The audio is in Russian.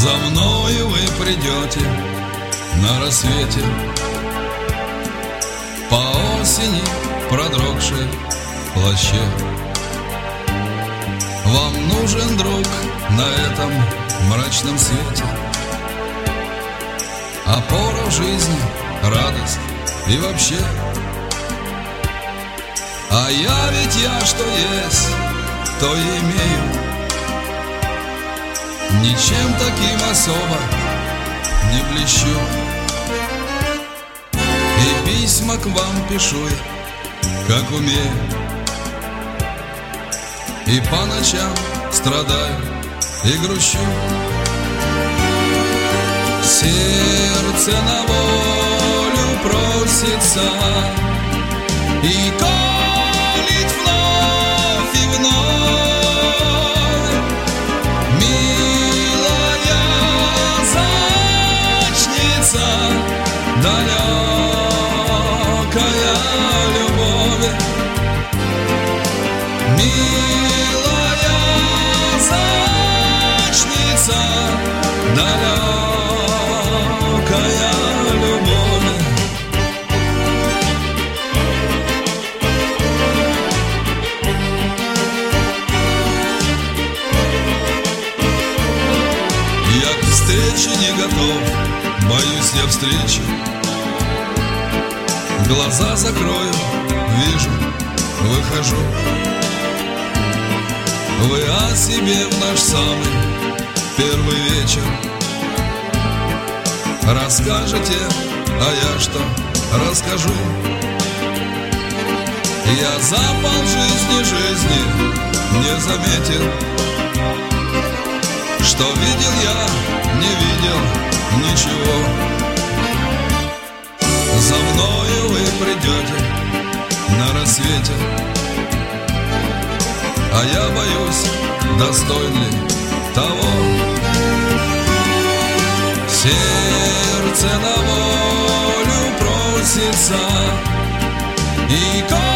За мною вы придете на рассвете, по осени продрогшей плаще. Вам нужен друг на этом мрачном свете, опора в жизни, радость и вообще. А я ведь что есть, то и имею, ничем таким особо не блещу. И письма к вам пишу я, как умею, и по ночам страдаю и грущу. Сердце на волю просится и колит вновь и вновь. Милая зачница, далекая любовь. Милая зачница, далекая любовь. Я к встрече не готов, боюсь я встречи. Глаза закрою, вижу, выхожу. Вы о себе в наш самый первый вечер расскажете, а я что расскажу? Я за полжизни не заметил, что видел я, не видел ничего. За мною вы придете на рассвете, а я боюсь, достоин ли того. Сердце на волю просится и